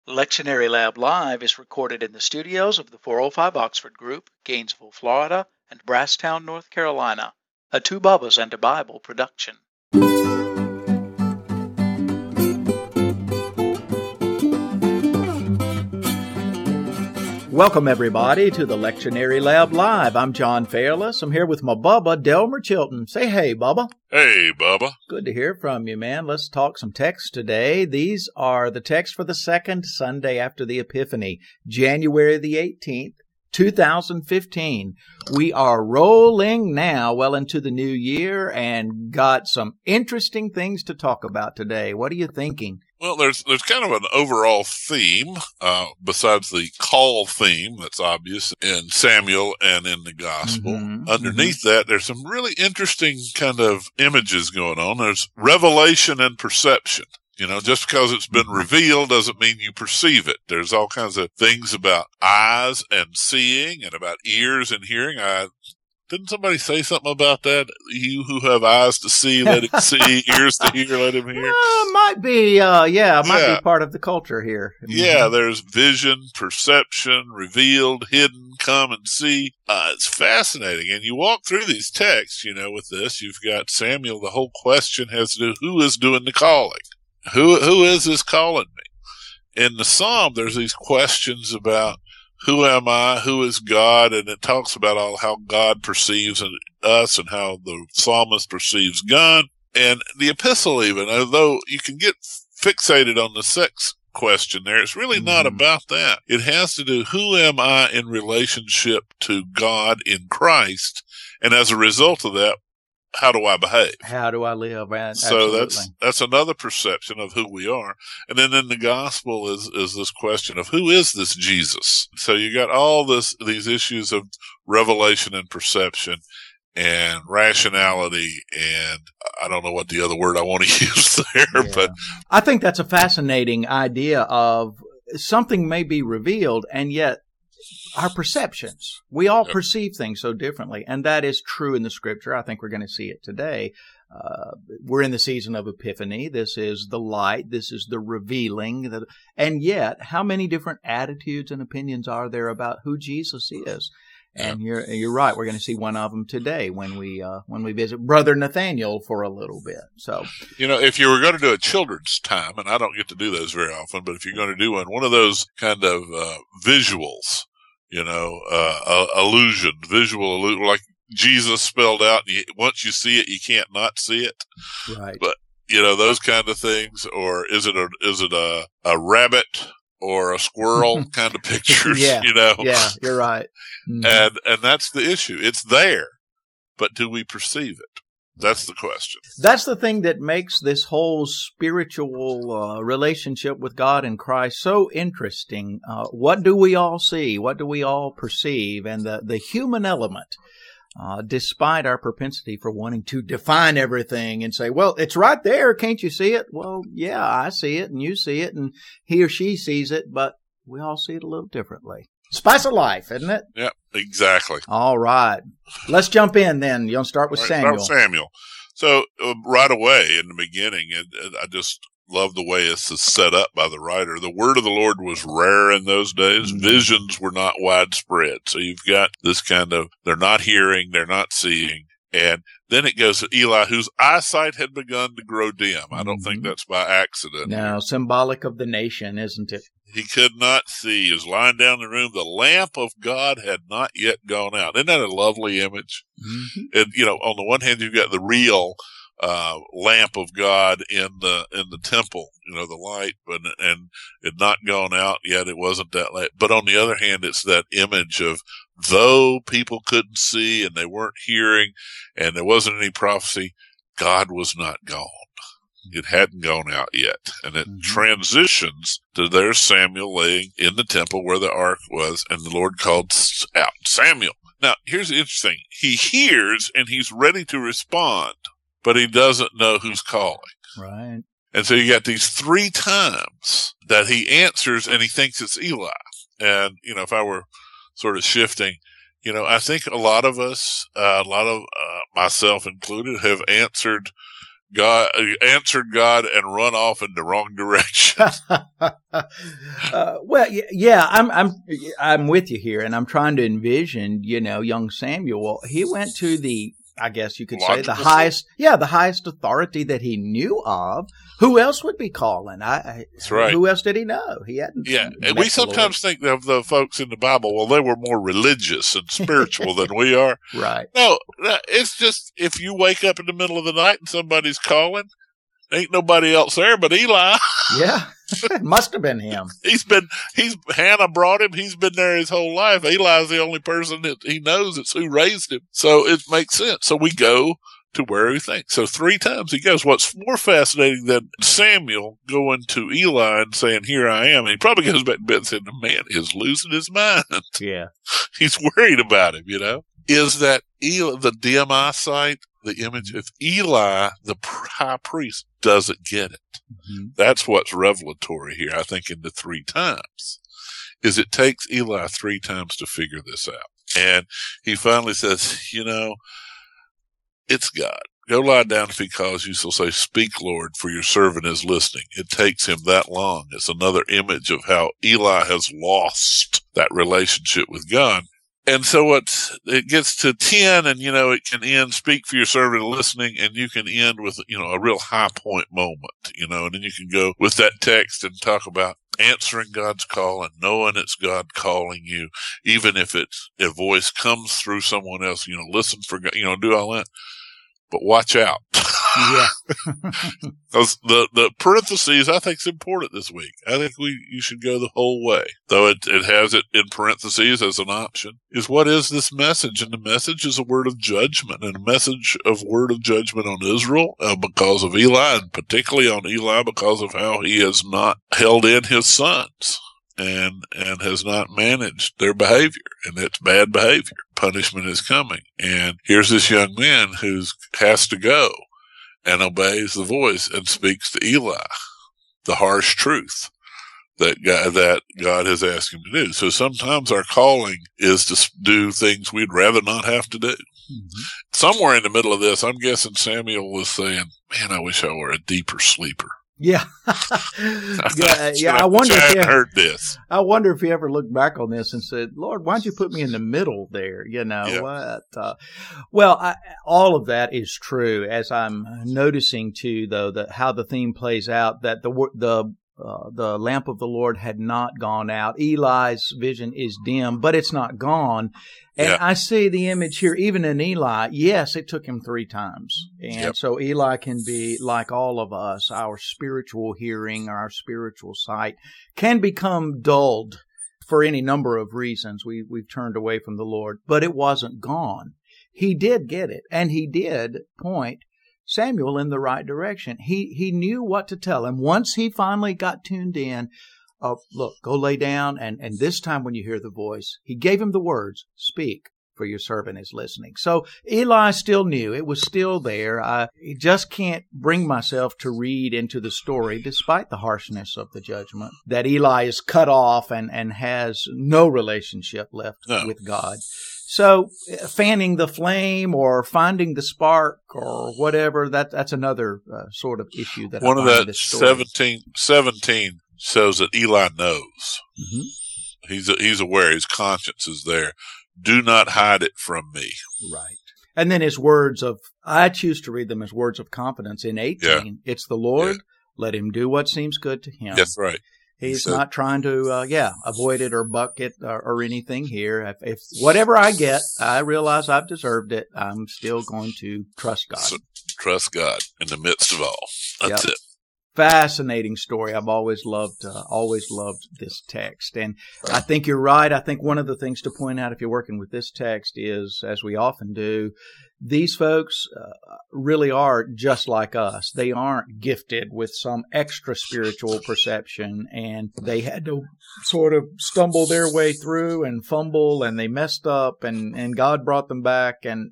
Lectionary Lab Live is recorded in the studios of the 405 Oxford Group, Gainesville, Florida, and Brasstown, North Carolina, a Two Bubbas and a Bible production. Welcome, everybody, to the Lectionary Lab Live. I'm John Fairless. I'm here with my Bubba, Delmer Chilton. Say hey, Bubba. Hey, Bubba. Good to hear from you, man. Let's talk some texts today. These are the texts for the second Sunday after the Epiphany, January the 18th, 2015. We are rolling now well into the new year and got some interesting things to talk about today. What are you thinking? Well, there's kind of an overall theme, besides the call theme that's obvious in Samuel and in the gospel. Underneath that, there's some really interesting kind of images going on. There's revelation and perception. You know, just because it's been revealed doesn't mean you perceive it. There's all kinds of things about eyes and seeing and about ears and hearing. Didn't somebody say something about that? You who have eyes to see, let him see, ears to hear, let him hear. Might be, be part of the culture here. Yeah, there's vision, perception, revealed, hidden, come and see. It's fascinating. And you walk through these texts, you know, with this. You've got Samuel. The whole question has to do, who is doing the calling? Who is this calling me? In the Psalm, there's these questions about, who am I? Who is God? And it talks about how God perceives us and how the psalmist perceives God. And the epistle even, although you can get fixated on the sex question there, it's really not about that. It has to do, who am I in relationship to God in Christ? And as a result of that, how do I behave? How do I live? So that's another perception of who we are. And then in the gospel is this question of, who is this Jesus? So you got all these issues of revelation and perception and rationality, and I don't know what the other word I want to use there, but I think that's a fascinating idea of something may be revealed, and yet our perceptions. We all perceive things so differently, and that is true in the Scripture. I think we're going to see it today. We're in the season of Epiphany. This is the light. This is the revealing. And yet, how many different attitudes and opinions are there about who Jesus is? And you're right. We're going to see one of them today when we visit Brother Nathaniel for a little bit. So, you know, if you were going to do a children's time, and I don't get to do those very often, but if you're going to do one of those kind of visuals, you know, visual illusion, like Jesus spelled out. And once you see it, you can't not see it. Right. But you know, those kind of things, or is it a rabbit or a squirrel kind of pictures? You know. Yeah, you're right. Mm-hmm. And that's the issue. It's there, but do we perceive it? That's the question. That's the thing that makes this whole spiritual relationship with God and Christ so interesting. What do we all see? What do we all perceive? And the human element, despite our propensity for wanting to define everything and say, well, it's right there. Can't you see it? Well, yeah, I see it and you see it and he or she sees it, but we all see it a little differently. Spice of life, isn't it? Yeah, exactly. All right. Let's jump in then. You'll start with Samuel. Start with Samuel. So right away in the beginning, I just love the way it's set up by the writer. The word of the Lord was rare in those days. Visions were not widespread. So you've got this kind of, they're not hearing, they're not seeing. And then it goes to Eli, whose eyesight had begun to grow dim. I don't think that's by accident. No, symbolic of the nation, isn't it? He could not see. He was lying down in the room. The lamp of God had not yet gone out. Isn't that a lovely image? Mm-hmm. And, you know, on the one hand, you've got the real lamp of God in the temple, you know, the light, and it had not gone out yet. It wasn't that late. But on the other hand, it's that image of, though people couldn't see and they weren't hearing and there wasn't any prophecy, God was not gone. It hadn't gone out yet. And it transitions to there's Samuel laying in the temple where the ark was, and the Lord called out, Samuel. Now, here's the interesting. He hears and he's ready to respond, but he doesn't know who's calling. Right. And so you got these 3 times that he answers and he thinks it's Eli. And, you know, if I were sort of shifting, you know, I think a lot of us, myself included, have answered God answered God and run off in the wrong direction. Well, yeah, I'm with you here, and I'm trying to envision, young Samuel. Well, he went to I guess you could say the highest authority that he knew of. Who else would be calling? That's right. Who else did he know? He hadn't. Yeah, and we sometimes think of the folks in the Bible, well, they were more religious and spiritual than we are. Right. No, it's just if you wake up in the middle of the night and somebody's calling, ain't nobody else there but Eli. Yeah, it must have been him. Hannah brought him. He's been there his whole life. Eli's the only person that he knows. It's who raised him. So it makes sense. So we go to where he thinks. So 3 times he goes. What's more fascinating than Samuel going to Eli and saying, "Here I am," and he probably goes back to bed and saying, "The man is losing his mind." Yeah. He's worried about him, is that Eli, the DMI site, the image of Eli, the high priest, doesn't get it. Mm-hmm. That's what's revelatory here, I think, in the 3 times, is it takes Eli 3 times to figure this out. And he finally says, it's God. Go lie down if he calls you, so say, "Speak, Lord, for your servant is listening." It takes him that long. It's another image of how Eli has lost that relationship with God. And so it gets to 10 and, it can end, "Speak for your servant listening," and you can end with, a real high point moment, and then you can go with that text and talk about answering God's call and knowing it's God calling you, even if a voice comes through someone else, listen for God, do all that. But watch out. Yeah. The parentheses, I think, is important this week. I think you should go the whole way, though it has it in parentheses as an option, is what is this message? And the message is a word of judgment, and a message of word of judgment on Israel because of Eli, and particularly on Eli because of how he has not held in his sons and has not managed their behavior, and it's bad behavior. Punishment is coming. And here's this young man who has to go and obeys the voice and speaks to Eli, the harsh truth that God has asked him to do. So sometimes our calling is to do things we'd rather not have to do. Mm-hmm. Somewhere in the middle of this, I'm guessing Samuel was saying, "Man, I wish I were a deeper sleeper." Yeah. I wonder heard this. I wonder if he ever looked back on this and said, "Lord, why'd you put me in the middle there?" What? Well, all of that is true. As I'm noticing too, though, that how the theme plays out, that the lamp of the Lord had not gone out. Eli's vision is dim, but it's not gone. And I see the image here, even in Eli. Yes, it took him 3 times. And so Eli can be like all of us. Our spiritual hearing, our spiritual sight can become dulled for any number of reasons. We've turned away from the Lord, but it wasn't gone. He did get it, and he did point Samuel in the right direction. He knew what to tell him. Once he finally got tuned in, look, go lay down, and this time when you hear the voice, he gave him the words, "Speak, for your servant is listening." So Eli still knew. It was still there. I just can't bring myself to read into the story, despite the harshness of the judgment, that Eli is cut off and has no relationship left with God. So fanning the flame or finding the spark or whatever, that's another sort of issue that one I of find in that this story. 17 shows that Eli knows. Mm-hmm. He's aware. His conscience is there. "Do not hide it from me." Right. And then his words I choose to read them as words of confidence in 18. Yeah. It's the Lord. Yeah. Let him do what seems good to him. That's right. He's not trying to, avoid it or buck it or anything here. If whatever I get, I realize I've deserved it, I'm still going to trust God. So, trust God in the midst of all. That's it. Fascinating story. I've always loved this text. And I think you're right. I think one of the things to point out if you're working with this text is, as we often do, these folks really are just like us. They aren't gifted with some extra spiritual perception, and they had to sort of stumble their way through and fumble, and they messed up, and God brought them back. And,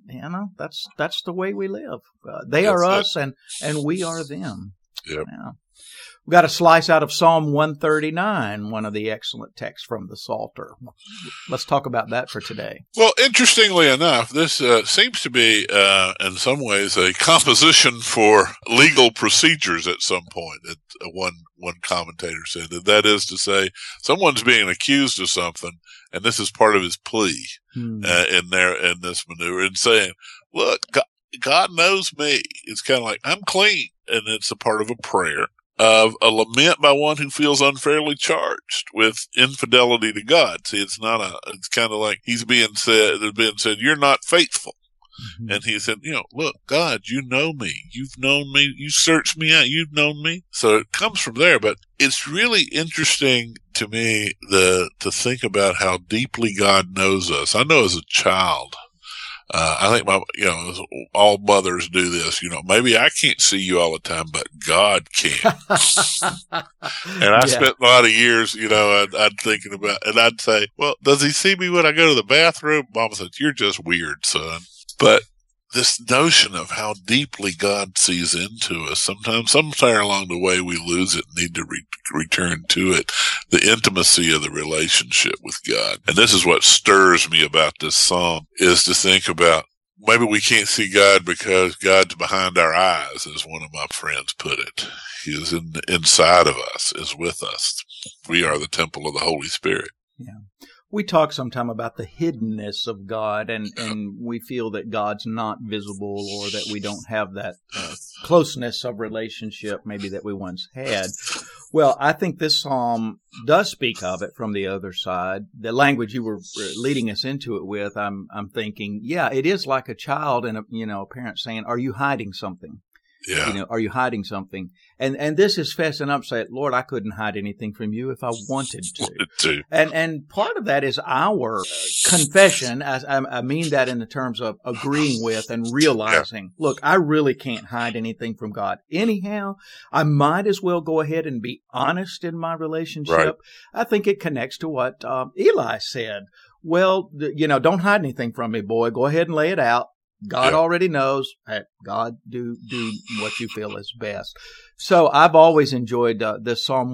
that's the way we live. They are us, and we are them. Yep. Yeah. We've got a slice out of Psalm 139, one of the excellent texts from the Psalter. Let's talk about that for today. Well, interestingly enough, this seems to be, in some ways, a composition for legal procedures at some point. One commentator said that is to say, someone's being accused of something, and this is part of his plea in this maneuver, and saying, "Look, God knows me." It's kind of like, I'm clean, and it's a part of a prayer of a lament by one who feels unfairly charged with infidelity to God. See, it's kind of like there's being said, you're not faithful. Mm-hmm. And he said, look, God, you know me. You've known me. You searched me out. You've known me. So it comes from there, but it's really interesting to me to think about how deeply God knows us. I know as a child, I think all mothers do this, maybe I can't see you all the time, but God can. And I spent a lot of years, I'd thinking about, and I'd say, well, does he see me when I go to the bathroom? Mama said, you're just weird, son. But this notion of how deeply God sees into us, somewhere along the way we lose it and need to return to it, the intimacy of the relationship with God. And this is what stirs me about this psalm, is to think about maybe we can't see God because God's behind our eyes, as one of my friends put it. He is inside of us, is with us. We are the temple of the Holy Spirit. Yeah. We talk sometime about the hiddenness of God, and we feel that God's not visible, or that we don't have that closeness of relationship maybe that we once had. Well, I think this psalm does speak of it from the other side. The language you were leading us into it with, I'm thinking, it is like a child and a parent saying, "Are you hiding something?" Yeah. Are you hiding something? And this is fessing up, saying, Lord, I couldn't hide anything from you if I wanted to. And part of that is our confession. I mean that in the terms of agreeing with and realizing, look, I really can't hide anything from God. Anyhow, I might as well go ahead and be honest in my relationship. Right. I think it connects to what Eli said. Well, don't hide anything from me, boy. Go ahead and lay it out. God already knows. Hey, God, do what you feel is best. So I've always enjoyed this Psalm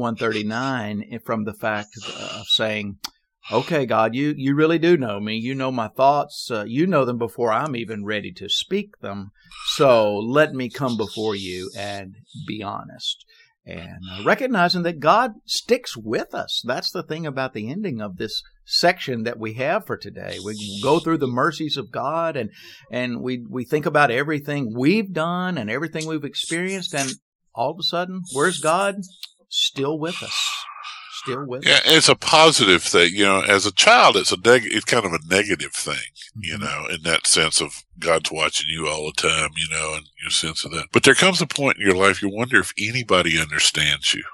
139 from the fact of saying, okay, God, you really do know me. You know my thoughts. You know them before I'm even ready to speak them. So let me come before you and be honest. And recognizing that God sticks with us. That's the thing about the ending of this section that we have for today. We go through the mercies of God, and we think about everything we've done and everything we've experienced, and all of a sudden, where's God? Still with us. Still with us. Yeah, it's a positive thing. As a child, it's kind of a negative thing, in that sense of God's watching you all the time, and your sense of that. But there comes a point in your life you wonder if anybody understands you.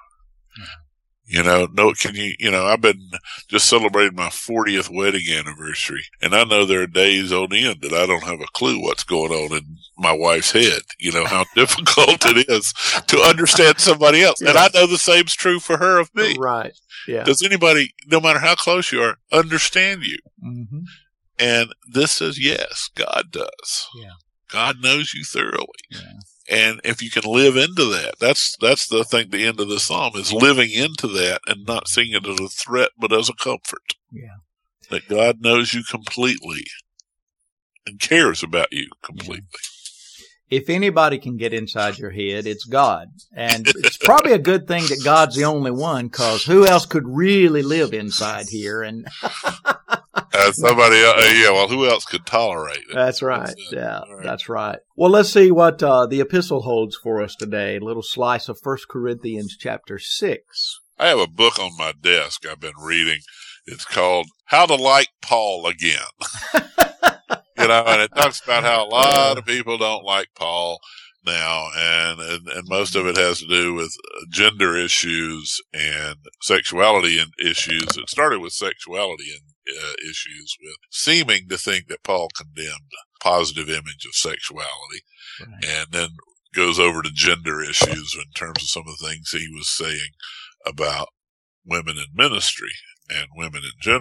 I've been just celebrating my 40th wedding anniversary, and I know there are days on end that I don't have a clue what's going on in my wife's head, how difficult it is to understand somebody else. Yeah. And I know the same's true for her of me. Right. Yeah. Does anybody, no matter how close you are, understand you? Mm-hmm. And this says, yes, God does. Yeah. God knows you thoroughly. Yeah. And if you can live into that, that's the thing, the end of the psalm is living into that and not seeing it as a threat, but as a comfort. Yeah. That God knows you completely and cares about you completely. Yeah. If anybody can get inside your head, it's God. And it's probably a good thing that God's the only one, because who else could really live inside here? And somebody else, well, who else could tolerate it? That's right. Yeah, right. That's right. Well, let's see what the epistle holds for us today. A little slice of 1 Corinthians chapter 6. I have a book on my desk I've been reading. It's called How to Like Paul Again. And it talks about how a lot of people don't like Paul now, and most of it has to do with gender issues and sexuality and issues. It started with sexuality and issues, with seeming to think that Paul condemned positive image of sexuality, right. And then goes over to gender issues in terms of some of the things he was saying about women in ministry and women in general.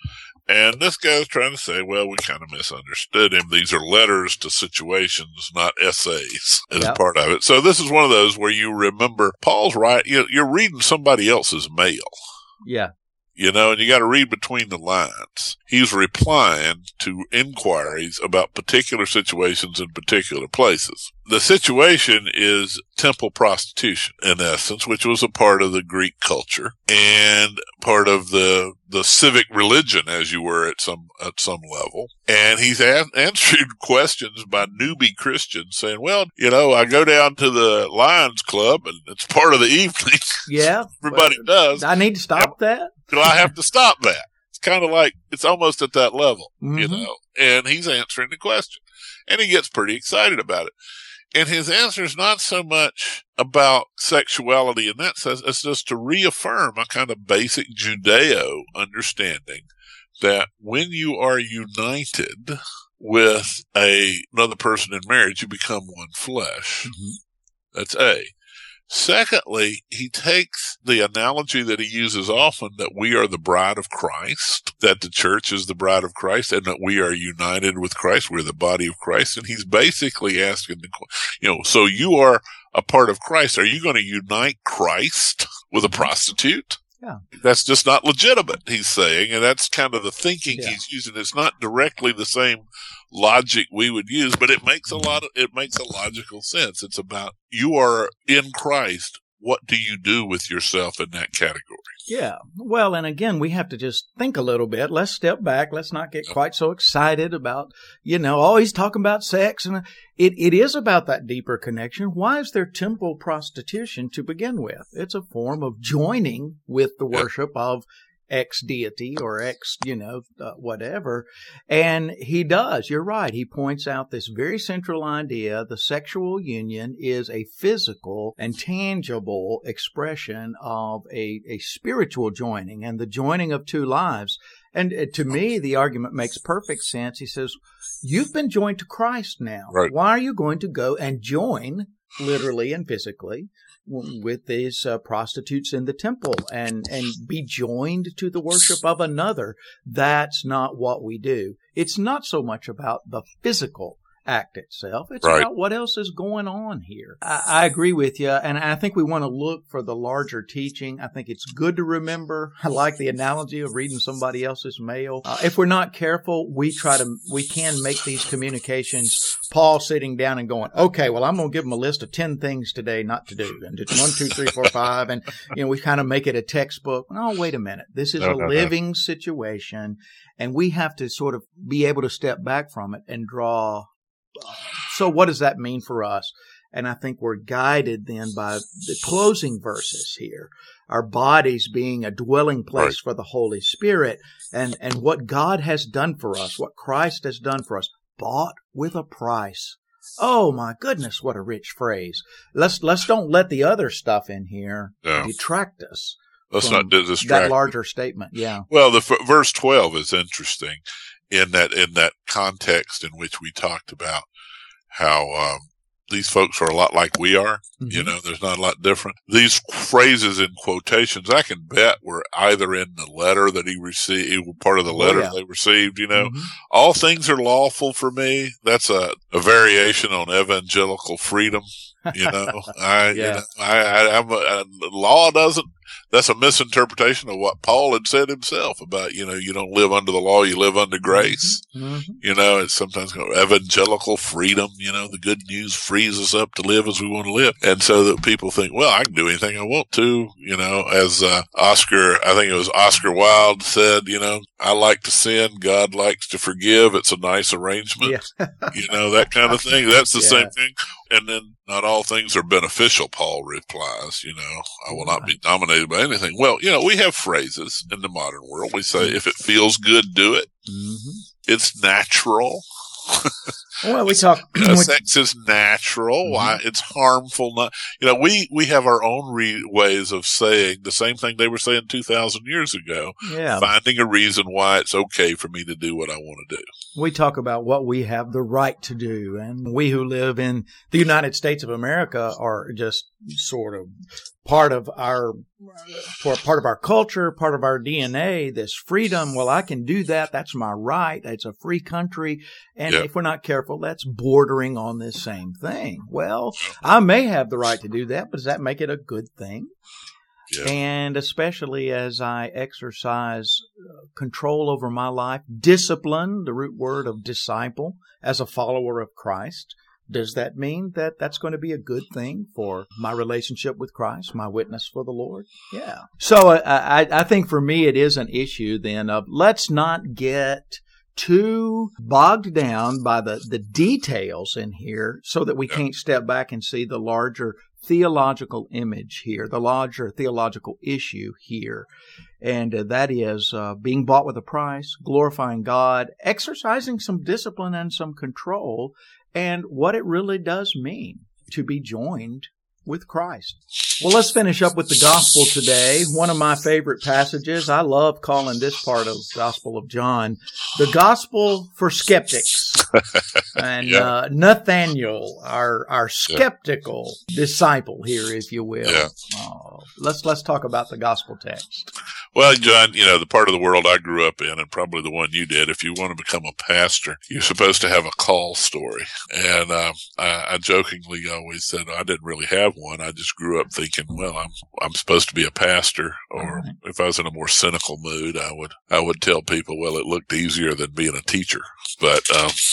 And this guy's trying to say, well, we kind of misunderstood him. These are letters to situations, not essays as part of it. So this is one of those where you remember Paul's right. You're reading somebody else's mail. Yeah. And you got to read between the lines. He's replying to inquiries about particular situations in particular places. The situation is temple prostitution, in essence, which was a part of the Greek culture and part of the civic religion, as you were at some level. And he's answered questions by newbie Christians saying, well, I go down to the Lions Club and it's part of the evening. Yeah. Everybody does. I need to stop that. Do I have to stop that? It's kind of like, it's almost at that level, and he's answering the question, and he gets pretty excited about it. And his answer is not so much about sexuality in that sense, it's just to reaffirm a kind of basic Judeo understanding that when you are united with another person in marriage, you become one flesh. That's A. Secondly, he takes the analogy that he uses often that we are the bride of Christ, that the church is the bride of Christ, and that we are united with Christ. We're the body of Christ. And he's basically asking, so you are a part of Christ. Are you going to unite Christ with a prostitute? Yeah. That's just not legitimate, he's saying. And that's kind of the thinking he's using. It's not directly the same logic we would use, but it makes a logical sense. It's about, you are in Christ. What do you do with yourself in that category? Yeah. Well, and again, we have to just think a little bit. Let's step back. Let's not get quite so excited about, always talking about sex. And it is about that deeper connection. Why is there temple prostitution to begin with? It's a form of joining with the worship of X deity or X, whatever. And he does, you're right. He points out this very central idea. The sexual union is a physical and tangible expression of a spiritual joining and the joining of two lives. And to me, the argument makes perfect sense. He says, you've been joined to Christ now. Right. Why are you going to go and join, literally and physically, with these prostitutes in the temple and be joined to the worship of another? That's not what we do. It's not so much about the physical act itself. It's about what else is going on here. I agree with you, and I think we want to look for the larger teaching. I think it's good to remember. I like the analogy of reading somebody else's mail. If we're not careful, we can make these communications Paul sitting down and going, okay, well, I'm going to give them a list of 10 things today not to do. And it's 1, 2, 3, 4, 5. And, we kind of make it a textbook. Oh, wait a minute. This is a living situation. And we have to sort of be able to step back from it and draw. So what does that mean for us? And I think we're guided then by the closing verses here. Our bodies being a dwelling place for the Holy Spirit and what God has done for us, what Christ has done for us. Bought with a price. Oh my goodness, what a rich phrase. Let's don't let the other stuff in here detract us. Let's not distract that larger statement. Yeah. Well, verse 12 is interesting in that context in which we talked about how these folks are a lot like we are. There's not a lot different. These phrases in quotations, I can bet were either in the letter that he received, part of the letter they received, all things are lawful for me. That's a variation on evangelical freedom. Law doesn't, that's a misinterpretation of what Paul had said himself about, you don't live under the law, you live under grace. It's sometimes evangelical freedom, the good news frees us up to live as we want to live. And so that people think, well, I can do anything I want to, as I think it was Oscar Wilde said, I like to sin, God likes to forgive. It's a nice arrangement, that kind of thing. That's the same thing. And then not all things are beneficial, Paul replies, I will not be dominated by anything. Well, we have phrases in the modern world. We say, if it feels good, do it. It's natural. Well, we talk. Sex is natural. Why it's harmful? Not, we have our own ways of saying the same thing they were saying 2,000 years ago. Yeah, finding a reason why it's okay for me to do what I want to do. We talk about what we have the right to do, and we who live in the United States of America are just sort of part of our for part of our culture, part of our DNA, this freedom. Well, I can do that. That's my right. It's a free country. And if we're not careful, that's bordering on this same thing. Well, I may have the right to do that, but does that make it a good thing? Yeah. And especially as I exercise control over my life, discipline, the root word of disciple, as a follower of Christ, does that mean that that's going to be a good thing for my relationship with Christ, my witness for the Lord? Yeah. So I think for me it is an issue then of let's not get too bogged down by the details in here so that we can't step back and see the larger theological image here, the larger theological issue here. And that is being bought with a price, glorifying God, exercising some discipline and some control, and what it really does mean to be joined with Christ. Well, let's finish up with the gospel today. One of my favorite passages. I love calling this part of the Gospel of John the gospel for skeptics. And Nathaniel, our skeptical disciple here, if you will. Yeah. Let's talk about the gospel text. Well, John, the part of the world I grew up in, and probably the one you did, if you want to become a pastor, you're supposed to have a call story. And I jokingly always said I didn't really have one. I just grew up thinking, well, I'm supposed to be a pastor. Or if I was in a more cynical mood, I would tell people, well, it looked easier than being a teacher. But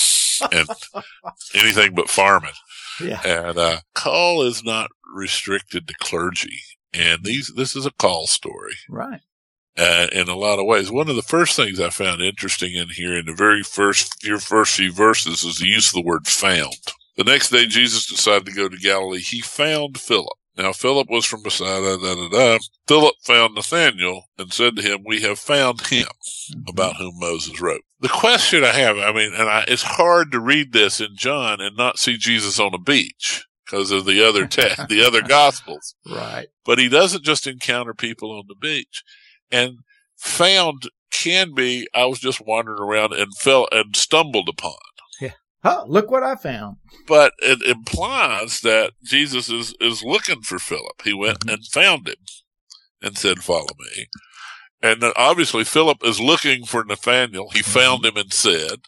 and anything but farming. Yeah. And call is not restricted to clergy. And this is a call story. Right. In a lot of ways. One of the first things I found interesting in here in the very first few verses is the use of the word found. The next day Jesus decided to go to Galilee. He found Philip. Now Philip was from Bethsaida. Philip found Nathanael and said to him, "We have found him," about whom Moses wrote. The question I have, it's hard to read this in John and not see Jesus on a beach because of the other Gospels. Right. But he doesn't just encounter people on the beach. And found can be, I was just wandering around and stumbled upon. Yeah. Oh, look what I found. But it implies that Jesus is looking for Philip. He went and found him and said, "Follow me." And obviously Philip is looking for Nathanael. He found him and said,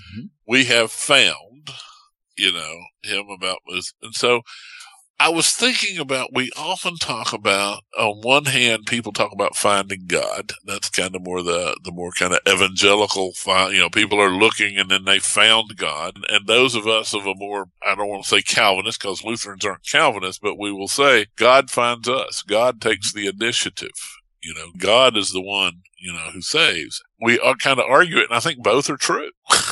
"We have found, him about this." And so I was thinking about, we often talk about, on one hand, people talk about finding God. That's kind of more the more kind of evangelical, people are looking and then they found God. And those of us of a more, I don't want to say Calvinist because Lutherans aren't Calvinists, but we will say God finds us. God takes the initiative. God is the one, who saves. We kind of argue it, and I think both are true.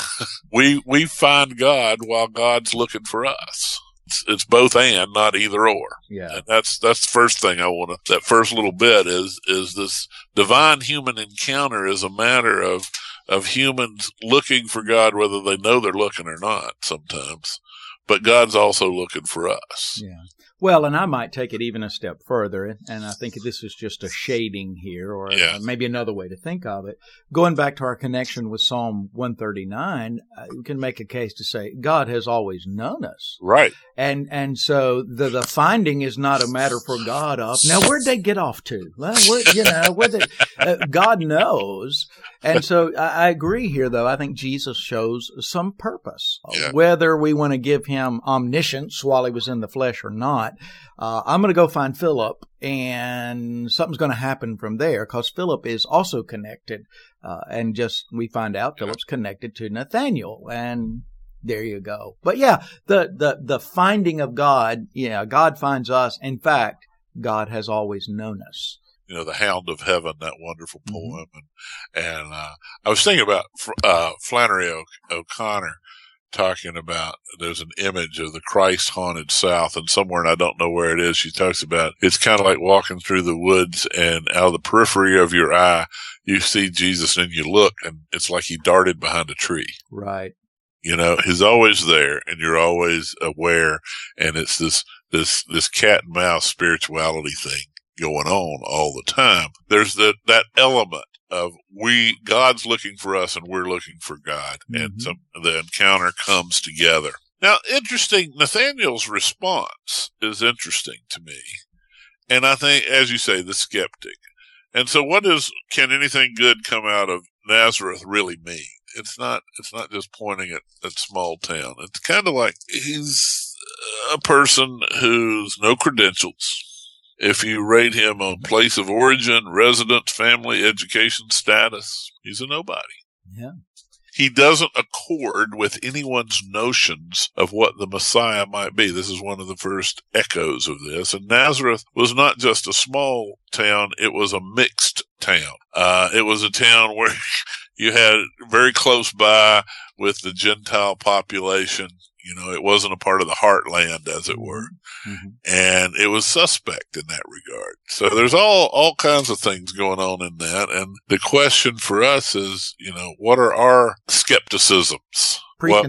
We find God while God's looking for us. It's both and, not either or. Yeah. And that's the first thing that first little bit is this divine human encounter is a matter of humans looking for God, whether they know they're looking or not sometimes. But God's also looking for us. Yeah. Well, and I might take it even a step further, and I think this is just a shading here, or maybe another way to think of it. Going back to our connection with Psalm 139, you can make a case to say God has always known us. Right. And so the finding is not a matter for God of, now where'd they get off to? Well, God knows. And so I agree here, though. I think Jesus shows some purpose. Yeah. Whether we want to give him omniscience while he was in the flesh or not, I'm going to go find Philip, and something's going to happen from there because Philip is also connected. And just we find out Philip's connected to Nathanael, and there you go. But yeah, the finding of God, God finds us. In fact, God has always known us. The Hound of Heaven, that wonderful poem. And I was thinking about Flannery O'Connor talking about, there's an image of the Christ haunted South, and somewhere, and I don't know where it is, she talks about, it's kind of like walking through the woods, and out of the periphery of your eye, you see Jesus, and you look, and it's like he darted behind a tree. Right. He's always there, and you're always aware, and it's this cat and mouse spirituality thing going on all the time. There's that element of God's looking for us and we're looking for God. And so the encounter comes together. Now, Nathanael's response is interesting to me. And I think, as you say, the skeptic. And so can anything good come out of Nazareth really mean? It's not just pointing at small town. It's kind of like he's a person who's no credentials. If you rate him on place of origin, residence, family, education status, he's a nobody. Yeah. He doesn't accord with anyone's notions of what the Messiah might be. This is one of the first echoes of this. And Nazareth was not just a small town, it was a mixed town. It was a town where you had very close by with the Gentile population. It wasn't a part of the heartland, as it were. Mm-hmm. And it was suspect in that regard. So there's all kinds of things going on in that. And the question for us is, what are our skepticisms?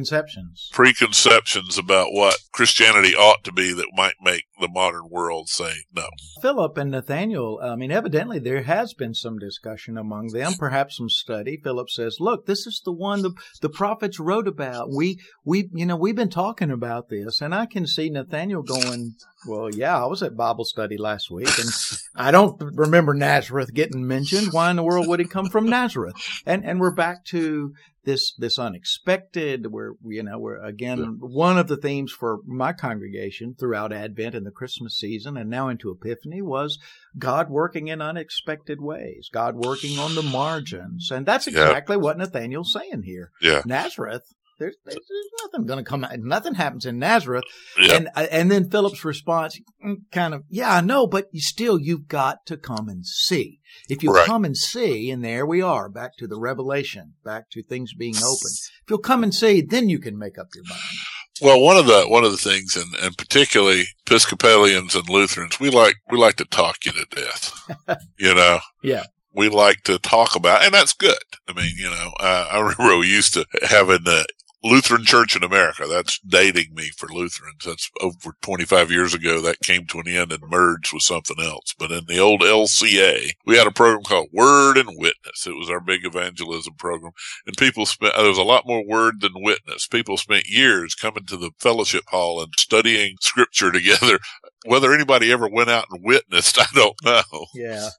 Preconceptions about what Christianity ought to be that might make the modern world say no. Philip and Nathaniel, evidently there has been some discussion among them, perhaps some study. Philip says, look, this is the one the prophets wrote about. We've been talking about this. And I can see Nathaniel going, well, yeah, I was at Bible study last week and I don't remember Nazareth getting mentioned. Why in the world would he come from Nazareth? And we're back to this unexpected, we're again, one of the themes for my congregation throughout Advent and the Christmas season and now into Epiphany was God working in unexpected ways, God working on the margins. And that's exactly what Nathaniel's saying here. Yeah. Nazareth, there's nothing going to come out. Nothing happens in Nazareth. Yeah. And then Philip's response kind of, yeah, I know, but you've got to come and see. If you come and see, and there we are, back to the revelation, back to things being open. If you'll come and see, then you can make up your mind. Well, one of the things, and particularly Episcopalians and Lutherans, we like to talk you to death. Yeah. We like to talk about, and that's good. I mean, I remember we used to have in the Lutheran Church in America. That's dating me for Lutherans. That's over 25 years ago. That came to an end and merged with something else. But in the old LCA, we had a program called Word and Witness. It was our big evangelism program. And there was a lot more word than witness. People spent years coming to the fellowship hall and studying scripture together. Whether anybody ever went out and witnessed, I don't know. Yeah.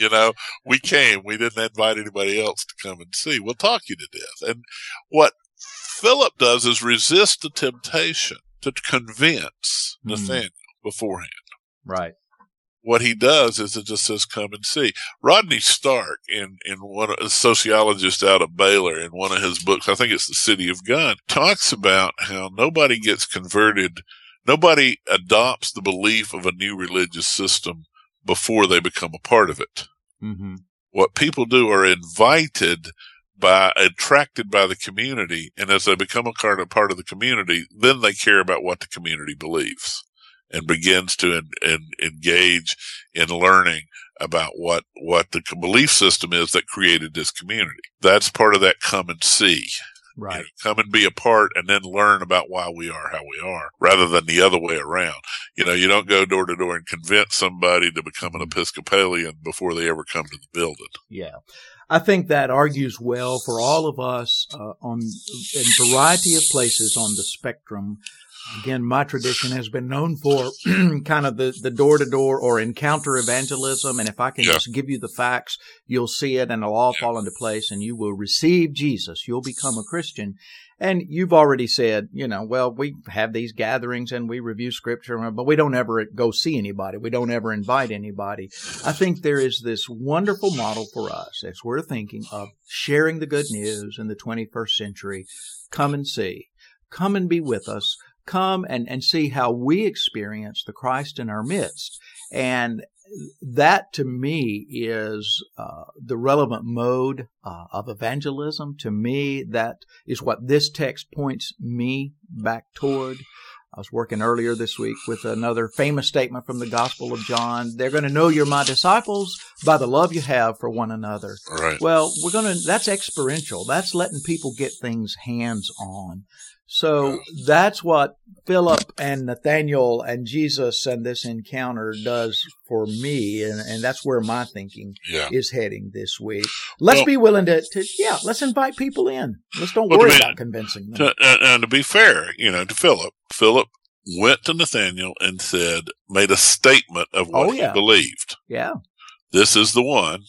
We came. We didn't invite anybody else to come and see. We'll talk you to death. And what Philip does is resist the temptation to convince Nathaniel beforehand. Right. What he does is it just says, come and see. Rodney Stark, a sociologist out of Baylor, in one of his books, I think it's The City of God, talks about how nobody gets converted. Nobody adopts the belief of a new religious system before they become a part of it. Mm-hmm. What people do are attracted by the community, and as they become a part of the community, then they care about what the community believes and begins to engage in learning about what the belief system is that created this community. That's part of that come and see. Right. Come and be a part and then learn about why we are how we are, rather than the other way around. You don't go door to door and convince somebody to become an Episcopalian before they ever come to the building. Yeah. I think that argues well for all of us in a variety of places on the spectrum. Again, my tradition has been known for kind of the door-to-door or encounter evangelism. And if I can just give you the facts, you'll see it and it'll all fall into place and you will receive Jesus. You'll become a Christian. And you've already said, we have these gatherings and we review scripture, but we don't ever go see anybody. We don't ever invite anybody. I think there is this wonderful model for us as we're thinking of sharing the good news in the 21st century. Come and see. Come and be with us. Come and see how we experience the Christ in our midst. And that to me is the relevant mode of evangelism. To me, that is what this text points me back toward. I was working earlier this week with another famous statement from the Gospel of John. They're going to know you're my disciples by the love you have for one another. Right. Well, that's experiential. That's letting people get things hands on. So that's what Philip and Nathaniel and Jesus and this encounter does for me, and that's where my thinking is heading this week. Let's be willing to let's invite people in. Let's don't worry about convincing them. And to be fair, to Philip went to Nathanael and made a statement of what he believed. Yeah. This is the one,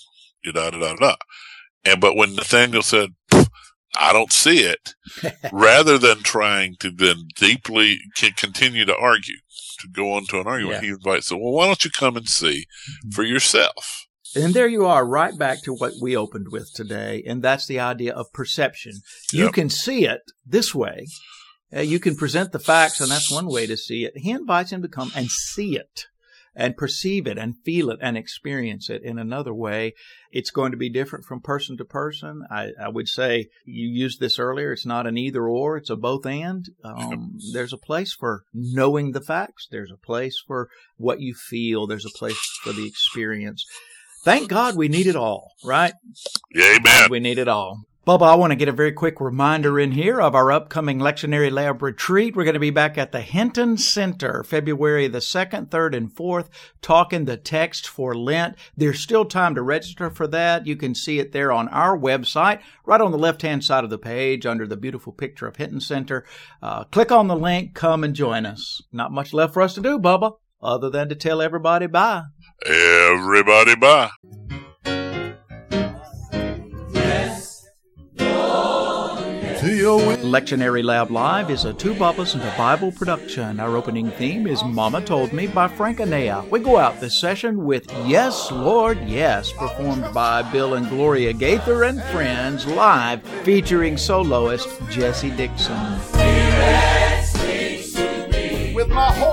but when Nathanael said, I don't see it, rather than trying to then deeply continue to argue, to go on to an argument, he invites them, well, why don't you come and see for yourself? And there you are, right back to what we opened with today, and that's the idea of perception. You can see it this way. You can present the facts, and that's one way to see it. He invites him to come and see it, and perceive it, and feel it, and experience it in another way. It's going to be different from person to person. I would say, you used this earlier, it's not an either or, it's a both and. There's a place for knowing the facts. There's a place for what you feel. There's a place for the experience. Thank God we need it all, right? Amen. We need it all. Bubba, I want to get a very quick reminder in here of our upcoming Lectionary Lab retreat. We're going to be back at the Hinton Center, February the 2nd, 3rd, and 4th, talking the text for Lent. There's still time to register for that. You can see it there on our website, right on the left-hand side of the page under the beautiful picture of Hinton Center. Click on the link, come and join us. Not much left for us to do, Bubba, other than to tell everybody bye. Everybody bye. Lectionary Lab Live is a Two Bubbas and a Bible production. Our opening theme is Mama Told Me by Frank Anea. We go out this session with Yes, Lord, Yes, performed by Bill and Gloria Gaither and Friends, live featuring soloist Jesse Dixon. With my whole